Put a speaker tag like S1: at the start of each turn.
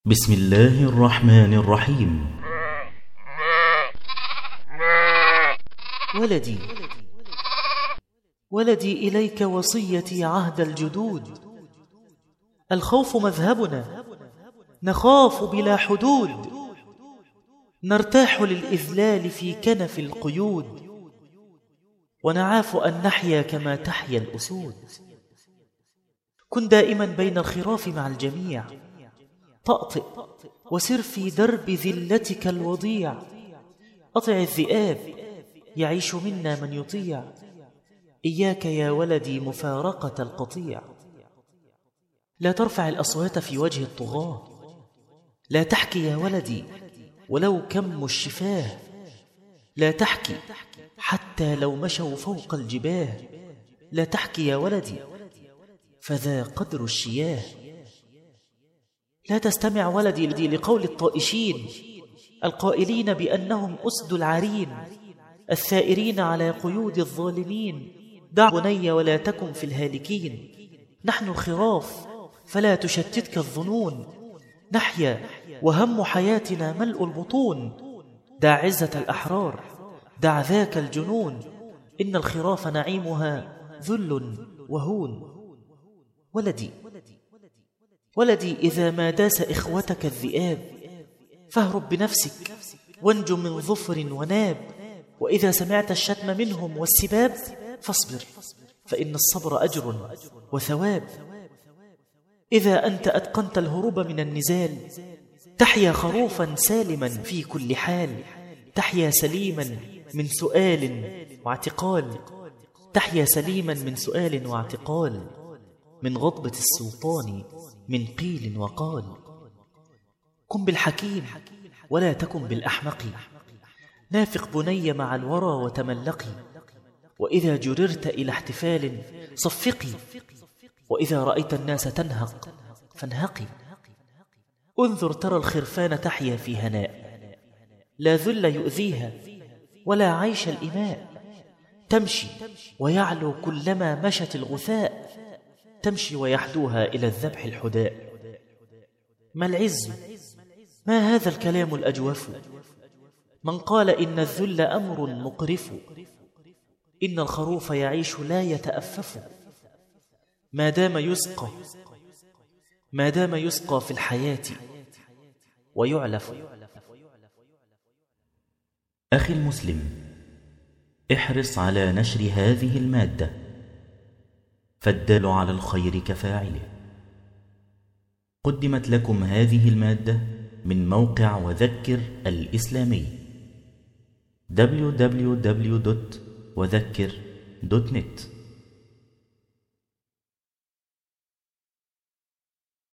S1: بسم الله الرحمن الرحيم.
S2: ولدي إليك وصيتي عهد الجدود. الخوف مذهبنا، نخاف بلا حدود، نرتاح للإذلال في كنف القيود، ونعاف أن نحيا كما تحيا الأسود. كن دائما بين الخراف مع الجميع، طأطئ وسر في درب ذلتك الوضيع. أطع الذئاب، يعيش منا من يطيع. إياك يا ولدي مفارقة القطيع. لا ترفع الأصوات في وجه الطغاة، لا تحكي يا ولدي ولو كم الشفاه. لا تحكي حتى لو مشوا فوق الجباه. لا تحكي يا ولدي فذا قدر الشياه. لا تستمع ولدي لقول الطائشين القائلين بأنهم أسد العرين، الثائرين على قيود الظالمين. دع بني ولا تكن في الهالكين. نحن الخراف فلا تشتتك الظنون، نحيا وهم حياتنا ملء البطون. دع عزة الأحرار، دع ذاك الجنون، إن الخراف نعيمها ذل وهون. ولدي إذا ما داس إخوتك الذئاب، فاهرب بنفسك وانج من ظفر وناب. وإذا سمعت الشتم منهم والسباب، فاصبر، فإن الصبر أجر وثواب. إذا أنت أتقنت الهروب من النزال، تحيا خروفا سالما في كل حال. تحيا سليما من سؤال واعتقال، تحيا سليما من سؤال واعتقال، من غضبة السلطان، من قيل وقال. كن بالحكيم ولا تكن بالأحمق، نافق بني مع الورى وتملقي. وإذا جررت إلى احتفال صفقي، وإذا رأيت الناس تنهق فانهقي. انظر ترى الخرفان تحيا في هناء، لا ذل يؤذيها ولا عيش الإماء. تمشي ويعلو كلما مشت الغثاء، تمشي ويحدوها إلى الذبح الحداء. ما العز؟ ما هذا الكلام الأجوف؟ من قال إن الذل أمر مقرف. إن الخروف يعيش لا يتأفف، ما دام يسقى في الحياة ويعلف.
S1: أخي المسلم، احرص على نشر هذه المادة، فالدال على الخير كفاعله. قدمت لكم هذه المادة من موقع وذكر الإسلامي www.وذكر.net.